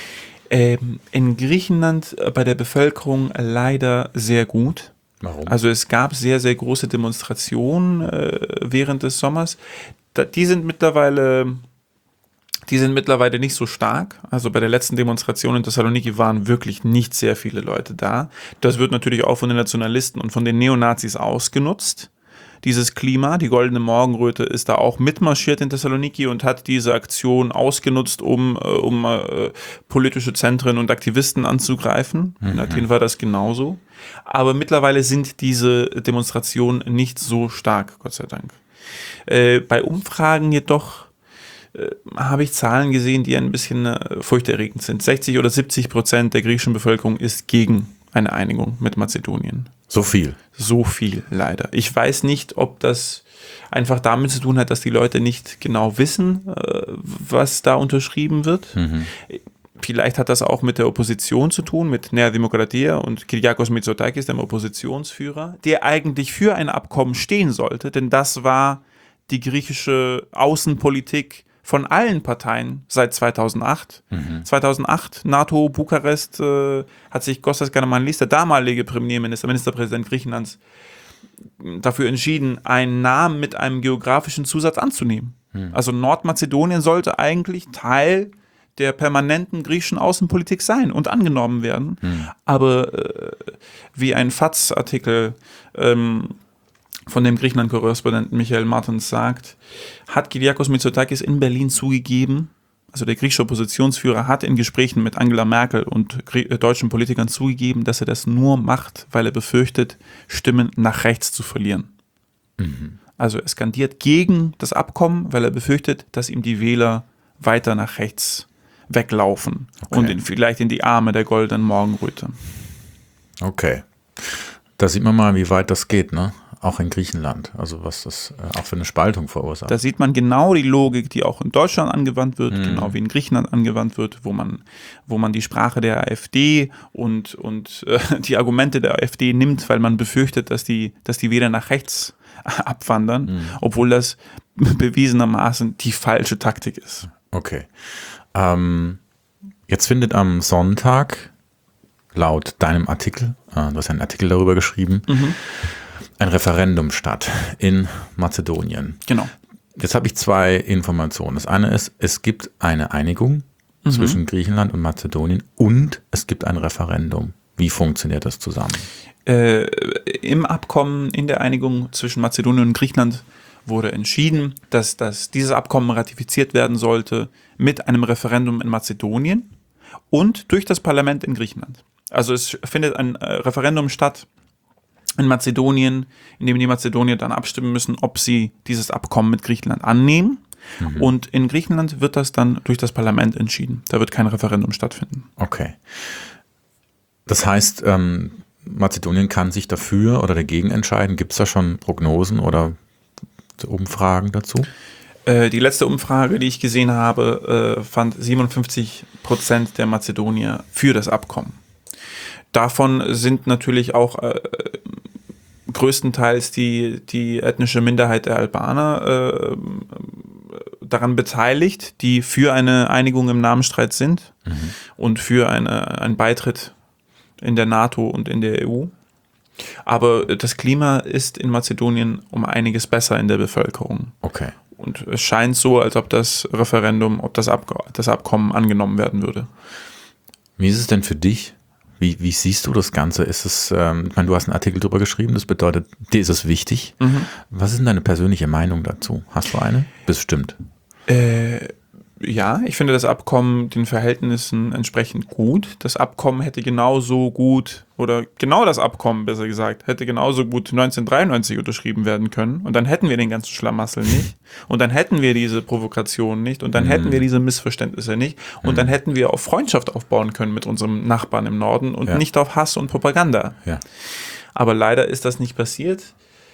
Ähm, in Griechenland äh, bei der Bevölkerung leider sehr gut. Warum? Also es gab sehr, sehr große Demonstrationen äh, während des Sommers. Da, die sind mittlerweile... Die sind mittlerweile nicht so stark. Also bei der letzten Demonstration in Thessaloniki waren wirklich nicht sehr viele Leute da. Das wird natürlich auch von den Nationalisten und von den Neonazis ausgenutzt. Dieses Klima, die Goldene Morgenröte, ist da auch mitmarschiert in Thessaloniki und hat diese Aktion ausgenutzt, um, äh, um äh, politische Zentren und Aktivisten anzugreifen. Mhm. In Athen war das genauso. Aber mittlerweile sind diese Demonstrationen nicht so stark, Gott sei Dank. Äh, bei Umfragen jedoch habe ich Zahlen gesehen, die ein bisschen äh, furchterregend sind. sechzig oder siebzig Prozent der griechischen Bevölkerung ist gegen eine Einigung mit Mazedonien. So viel? So viel, leider. Ich weiß nicht, ob das einfach damit zu tun hat, dass die Leute nicht genau wissen, äh, was da unterschrieben wird. Mhm. Vielleicht hat das auch mit der Opposition zu tun, mit Nea Demokratia und Kyriakos Mitsotakis, dem Oppositionsführer, der eigentlich für ein Abkommen stehen sollte, denn das war die griechische Außenpolitik von allen Parteien seit zweitausendacht. Mhm. zweitausendacht, NATO, Bukarest, äh, hat sich Kostas Karamanlis, der damalige Premierminister, Ministerpräsident Griechenlands, dafür entschieden, einen Namen mit einem geografischen Zusatz anzunehmen. Mhm. Also Nordmazedonien sollte eigentlich Teil der permanenten griechischen Außenpolitik sein und angenommen werden. Mhm. Aber äh, wie ein F A Z Artikel ähm, von dem Griechenland-Korrespondenten Michael Martens sagt, hat Kyriakos Mitsotakis in Berlin zugegeben, also der griechische Oppositionsführer hat in Gesprächen mit Angela Merkel und deutschen Politikern zugegeben, dass er das nur macht, weil er befürchtet, Stimmen nach rechts zu verlieren. Mhm. Also er skandiert gegen das Abkommen, weil er befürchtet, dass ihm die Wähler weiter nach rechts weglaufen okay. und in, vielleicht in die Arme der Goldenen Morgenröte. Okay. Da sieht man mal, wie weit das geht, ne? Auch in Griechenland, also was das äh, auch für eine Spaltung verursacht. Da sieht man genau die Logik, die auch in Deutschland angewandt wird, mhm. genau wie in Griechenland angewandt wird, wo man, wo man die Sprache der AfD und, und äh, die Argumente der AfD nimmt, weil man befürchtet, dass die, dass die Wähler nach rechts abwandern, mhm. obwohl das bewiesenermaßen die falsche Taktik ist. Okay. Ähm, jetzt findet am Sonntag laut deinem Artikel, äh, du hast einen Artikel darüber geschrieben, mhm. ein Referendum statt in Mazedonien. Genau. Jetzt habe ich zwei Informationen. Das eine ist, es gibt eine Einigung mhm. zwischen Griechenland und Mazedonien und es gibt ein Referendum. Wie funktioniert das zusammen? Äh, im Abkommen, in der Einigung zwischen Mazedonien und Griechenland wurde entschieden, dass, dass dieses Abkommen ratifiziert werden sollte mit einem Referendum in Mazedonien und durch das Parlament in Griechenland. Also es findet ein äh, Referendum statt in Mazedonien, in dem die Mazedonier dann abstimmen müssen, ob sie dieses Abkommen mit Griechenland annehmen. Mhm. Und in Griechenland wird das dann durch das Parlament entschieden. Da wird kein Referendum stattfinden. Okay. Das heißt, ähm, Mazedonien kann sich dafür oder dagegen entscheiden. Gibt es da schon Prognosen oder Umfragen dazu? Äh, die letzte Umfrage, die ich gesehen habe, äh, fand siebenundfünfzig Prozent der Mazedonier für das Abkommen. Davon sind natürlich auch äh, größtenteils die, die ethnische Minderheit der Albaner äh, daran beteiligt, die für eine Einigung im Namenstreit sind mhm. und für eine, einen Beitritt in der NATO und in der E U. Aber das Klima ist in Mazedonien um einiges besser in der Bevölkerung. Okay. Und es scheint so, als ob das Referendum, ob das, Ab- das Abkommen angenommen werden würde. Wie ist es denn für dich? Wie, wie siehst du das Ganze? Ist es, ähm, ich meine, du hast einen Artikel darüber geschrieben, das bedeutet, dir ist es wichtig. Mhm. Was ist denn deine persönliche Meinung dazu? Hast du eine? Bestimmt. Äh, ja, ich finde das Abkommen den Verhältnissen entsprechend gut. Das Abkommen hätte genauso gut, oder genau das Abkommen, besser gesagt, hätte genauso gut neunzehnhundertdreiundneunzig unterschrieben werden können. Und dann hätten wir den ganzen Schlamassel nicht. Und dann hätten wir diese Provokation nicht. Und dann mhm. hätten wir diese Missverständnisse nicht. Und mhm. dann hätten wir auf Freundschaft aufbauen können mit unserem Nachbarn im Norden und ja. nicht auf Hass und Propaganda. Ja. Aber leider ist das nicht passiert.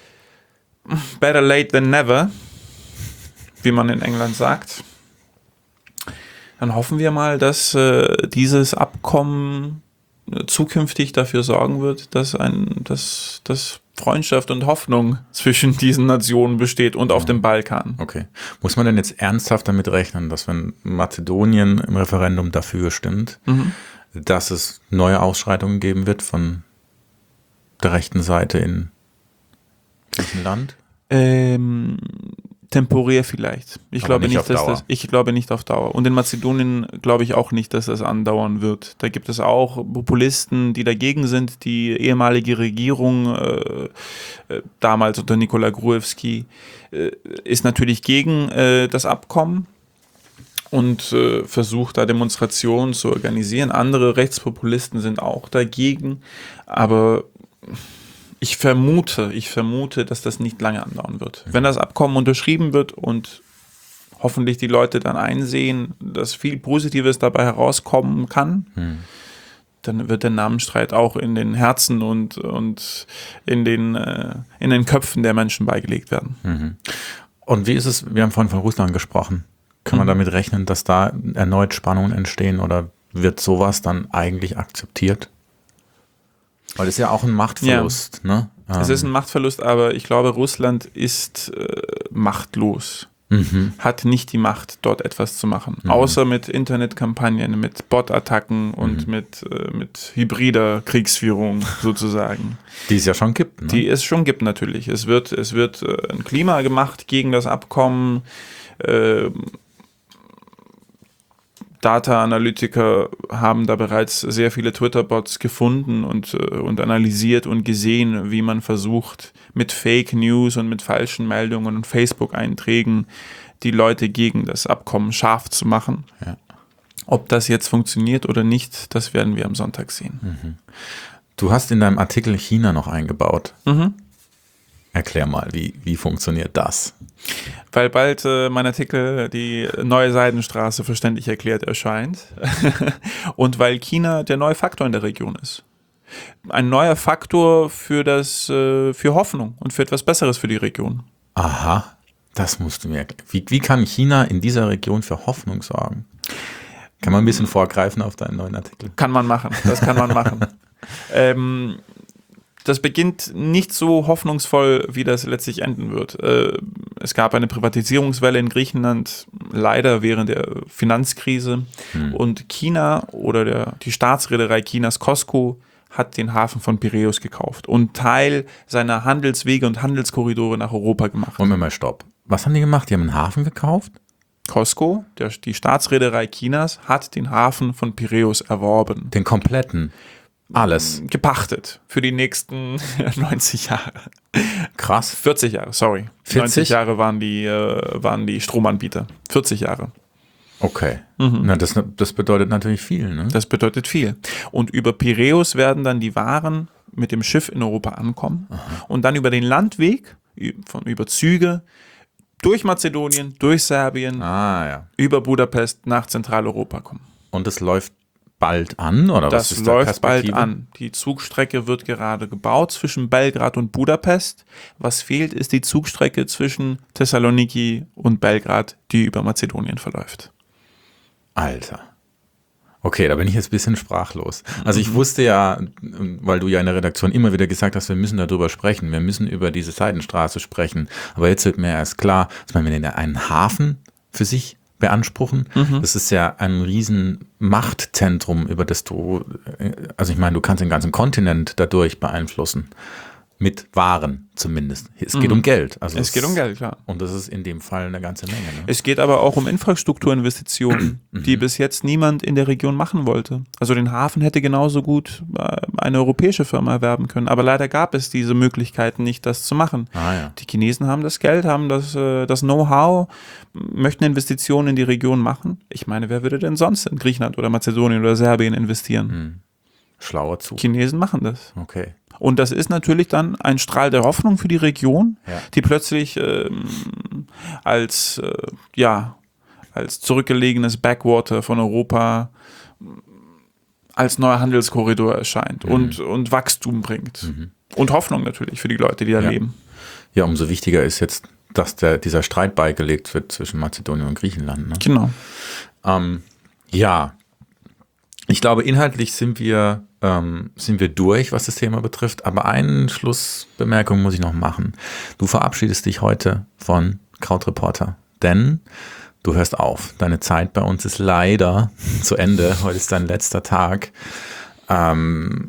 Better late than never, wie man in England sagt. Dann hoffen wir mal, dass äh, dieses Abkommen zukünftig dafür sorgen wird, dass ein, dass, dass Freundschaft und Hoffnung zwischen diesen Nationen besteht und auf dem Balkan. Okay. Muss man denn jetzt ernsthaft damit rechnen, dass wenn Mazedonien im Referendum dafür stimmt, mhm. dass es neue Ausschreitungen geben wird von der rechten Seite in diesem Land? Ähm, temporär vielleicht. Ich Aber glaube nicht nicht, auf dass Dauer. das. Ich glaube nicht auf Dauer. Und in Mazedonien glaube ich auch nicht, dass das andauern wird. Da gibt es auch Populisten, die dagegen sind. Die ehemalige Regierung äh, äh, damals unter Nikola Gruevski äh, ist natürlich gegen äh, das Abkommen und äh, versucht da Demonstrationen zu organisieren. Andere Rechtspopulisten sind auch dagegen, aber ich vermute, ich vermute, dass das nicht lange andauern wird. Wenn das Abkommen unterschrieben wird und hoffentlich die Leute dann einsehen, dass viel Positives dabei herauskommen kann, hm. dann wird der Namensstreit auch in den Herzen und, und in, den, äh, in den Köpfen der Menschen beigelegt werden. Mhm. Und wie ist es, wir haben vorhin von Russland gesprochen, kann man mhm. damit rechnen, dass da erneut Spannungen entstehen oder wird sowas dann eigentlich akzeptiert? Weil es ist ja auch ein Machtverlust. Ja. Ne? Ähm. Es ist ein Machtverlust, aber ich glaube, Russland ist äh, machtlos. Mhm. Hat nicht die Macht, dort etwas zu machen. Mhm. Außer mit Internetkampagnen, mit Bot-Attacken und mhm. mit, äh, mit hybrider Kriegsführung sozusagen. Die es ja schon gibt. Ne? Die es schon gibt natürlich. Es wird, es wird äh, ein Klima gemacht gegen das Abkommen. Äh, Data-Analytiker haben da bereits sehr viele Twitter-Bots gefunden und, und analysiert und gesehen, wie man versucht, mit Fake News und mit falschen Meldungen und Facebook-Einträgen die Leute gegen das Abkommen scharf zu machen. Ja. Ob das jetzt funktioniert oder nicht, das werden wir am Sonntag sehen. Mhm. Du hast in deinem Artikel China noch eingebaut. Mhm. Erklär mal, wie, wie funktioniert das? Weil bald äh, mein Artikel die neue Seidenstraße verständlich erklärt erscheint und weil China der neue Faktor in der Region ist. Ein neuer Faktor für, das, äh, für Hoffnung und für etwas Besseres für die Region. Aha, das musst du mir erklären. Wie, wie kann China in dieser Region für Hoffnung sorgen? Kann man ein bisschen vorgreifen auf deinen neuen Artikel? Kann man machen, das kann man machen. ähm, Das beginnt nicht so hoffnungsvoll, wie das letztlich enden wird. Es gab eine Privatisierungswelle in Griechenland, leider während der Finanzkrise. Hm. Und China oder der, die Staatsreederei Chinas Cosco hat den Hafen von Piräus gekauft und Teil seiner Handelswege und Handelskorridore nach Europa gemacht. Moment mal, stopp. Was haben die gemacht? Die haben einen Hafen gekauft? Cosco, der, die Staatsreederei Chinas, hat den Hafen von Piräus erworben. Den kompletten? Alles. Gepachtet für die nächsten neunzig Jahre. Krass. vierzig Jahre, sorry. vierzig? neunzig Jahre waren die, äh, waren die Stromanbieter. vierzig Jahre. Okay. Mhm. Na, das, das bedeutet natürlich viel, ne? Das bedeutet viel. Und über Piräus werden dann die Waren mit dem Schiff in Europa ankommen. Aha. Und dann über den Landweg, von, über Züge, durch Mazedonien, durch Serbien, ah, ja. über Budapest nach Zentraleuropa kommen. Und es läuft bald an, oder das was ist läuft bald an. Die Zugstrecke wird gerade gebaut zwischen Belgrad und Budapest. Was fehlt, ist die Zugstrecke zwischen Thessaloniki und Belgrad, die über Mazedonien verläuft. Alter. Okay, da bin ich jetzt ein bisschen sprachlos. Also ich wusste ja, weil du ja in der Redaktion immer wieder gesagt hast, wir müssen darüber sprechen, wir müssen über diese Seidenstraße sprechen. Aber jetzt wird mir erst klar, dass man, wenn der einen Hafen für sich beanspruchen. Mhm. Das ist ja ein riesen Machtzentrum, über das du, also ich meine, du kannst den ganzen Kontinent dadurch beeinflussen. Mit Waren zumindest. Es geht mhm. um Geld. Also es, es geht um Geld, klar. Und das ist in dem Fall eine ganze Menge. Ne? Es geht aber auch um Infrastrukturinvestitionen, die bis jetzt niemand in der Region machen wollte. Also den Hafen hätte genauso gut eine europäische Firma erwerben können. Aber leider gab es diese Möglichkeiten nicht, das zu machen. Ah, ja. Die Chinesen haben das Geld, haben das, das Know-how, möchten Investitionen in die Region machen. Ich meine, wer würde denn sonst in Griechenland oder Mazedonien oder Serbien investieren? Hm. Schlauer Zug. Chinesen machen das. Okay. Und das ist natürlich dann ein Strahl der Hoffnung für die Region, ja. die plötzlich ähm, als, äh, ja, als zurückgelegenes Backwater von Europa als neuer Handelskorridor erscheint mhm. und, und Wachstum bringt. Mhm. Und Hoffnung natürlich für die Leute, die da ja. leben. Ja, umso wichtiger ist jetzt, dass der, dieser Streit beigelegt wird zwischen Mazedonien und Griechenland. Ne? Genau. Ähm, ja, Ich glaube, inhaltlich sind wir, ähm, sind wir durch, was das Thema betrifft. Aber eine Schlussbemerkung muss ich noch machen. Du verabschiedest dich heute von Krautreporter, denn du hörst auf. Deine Zeit bei uns ist leider zu Ende. Heute ist dein letzter Tag. Ähm,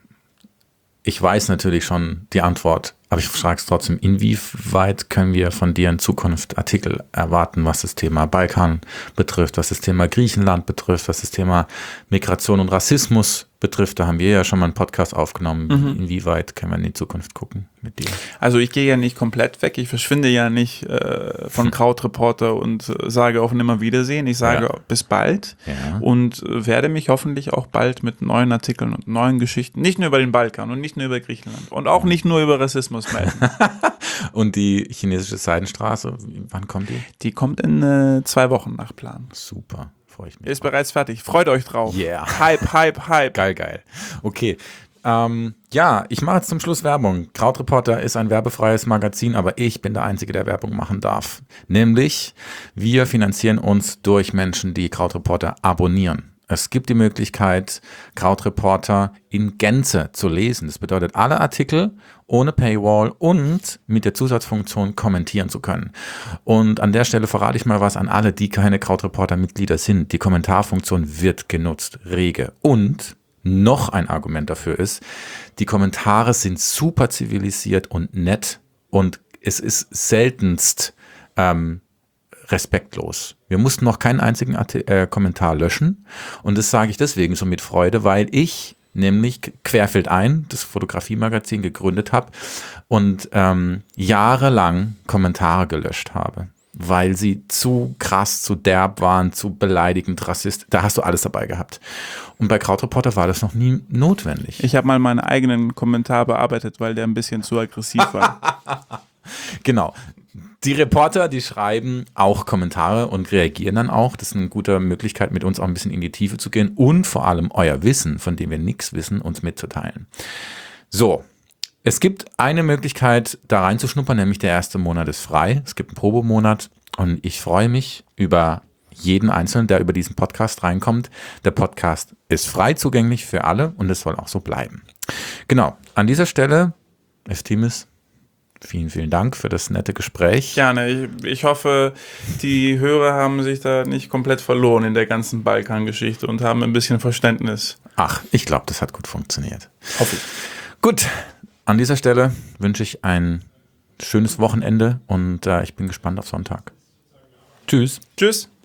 ich weiß natürlich schon die Antwort, aber ich frage es trotzdem, inwieweit können wir von dir in Zukunft Artikel erwarten, was das Thema Balkan betrifft, was das Thema Griechenland betrifft, was das Thema Migration und Rassismus betrifft. Da haben wir ja schon mal einen Podcast aufgenommen. Mhm. Inwieweit können wir in die Zukunft gucken mit dir? Also ich gehe ja nicht komplett weg. Ich verschwinde ja nicht äh, von Krautreporter und äh, sage auf Nimmerwiedersehen. Ich sage ja. bis bald ja. und äh, werde mich hoffentlich auch bald mit neuen Artikeln und neuen Geschichten, nicht nur über den Balkan und nicht nur über Griechenland und auch nicht nur über Rassismus melden. Und die chinesische Seidenstraße, wann kommt die? Die kommt in äh, zwei Wochen nach Plan. Super. Ich mich ist drauf. Bereits fertig. Freut euch drauf. Yeah. Hype, Hype, Hype. Geil, geil. Okay. Ähm, ja, ich mache jetzt zum Schluss Werbung. Krautreporter ist ein werbefreies Magazin, aber ich bin der Einzige, der Werbung machen darf. Nämlich, wir finanzieren uns durch Menschen, die Krautreporter abonnieren. Es gibt die Möglichkeit, Krautreporter in Gänze zu lesen. Das bedeutet, alle Artikel ohne Paywall und mit der Zusatzfunktion kommentieren zu können. Und an der Stelle verrate ich mal was an alle, die keine Krautreporter-Mitglieder sind. Die Kommentarfunktion wird genutzt, rege. Und noch ein Argument dafür ist, die Kommentare sind super zivilisiert und nett und es ist seltenst ähm, respektlos. Wir mussten noch keinen einzigen Arti- äh, Kommentar löschen und das sage ich deswegen so mit Freude, weil ich nämlich Querfeldein, das Fotografiemagazin, gegründet habe und ähm, jahrelang Kommentare gelöscht habe, weil sie zu krass, zu derb waren, zu beleidigend, rassist. Da hast du alles dabei gehabt. Und bei Krautreporter war das noch nie notwendig. Ich habe mal meinen eigenen Kommentar bearbeitet, weil der ein bisschen zu aggressiv war. Genau. Die Reporter, die schreiben auch Kommentare und reagieren dann auch. Das ist eine gute Möglichkeit, mit uns auch ein bisschen in die Tiefe zu gehen und vor allem euer Wissen, von dem wir nichts wissen, uns mitzuteilen. So, es gibt eine Möglichkeit, da reinzuschnuppern, nämlich der erste Monat ist frei. Es gibt einen Probemonat und ich freue mich über jeden Einzelnen, der über diesen Podcast reinkommt. Der Podcast ist frei zugänglich für alle und es soll auch so bleiben. Genau, an dieser Stelle, Eftimis, vielen, vielen Dank für das nette Gespräch. Gerne. Ich, ich hoffe, die Hörer haben sich da nicht komplett verloren in der ganzen Balkan-Geschichte und haben ein bisschen Verständnis. Ach, ich glaube, das hat gut funktioniert. Hoffe ich. Gut, an dieser Stelle wünsche ich ein schönes Wochenende und äh, ich bin gespannt auf Sonntag. Tschüss. Tschüss.